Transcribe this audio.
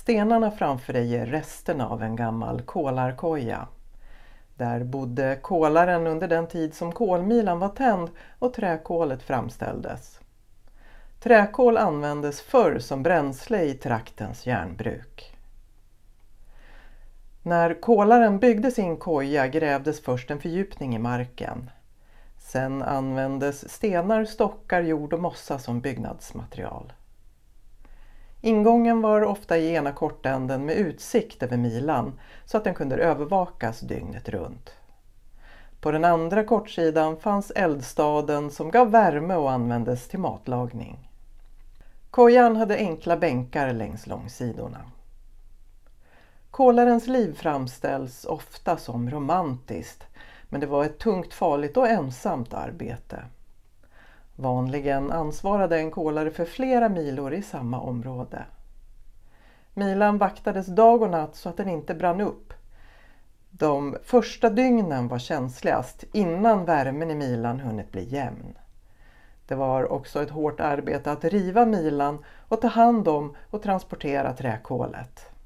Stenarna framför dig är resterna av en gammal kolarkoja. Där bodde kolaren under den tid som kolmilan var tänd och träkolet framställdes. Träkol användes förr som bränsle i traktens järnbruk. När kolaren byggde sin koja grävdes först en fördjupning i marken. Sen användes stenar, stockar, jord och mossa som byggnadsmaterial. Ingången var ofta i ena kortänden med utsikt över milan så att den kunde övervakas dygnet runt. På den andra kortsidan fanns eldstaden som gav värme och användes till matlagning. Kojan hade enkla bänkar längs långsidorna. Kolarens liv framställs ofta som romantiskt, men det var ett tungt, farligt och ensamt arbete. Vanligen ansvarade en kolare för flera milor i samma område. Milan vaktades dag och natt så att den inte brann upp. De första dygnen var känsligast innan värmen i milan hunnit bli jämn. Det var också ett hårt arbete att riva milan och ta hand om och transportera träkolet.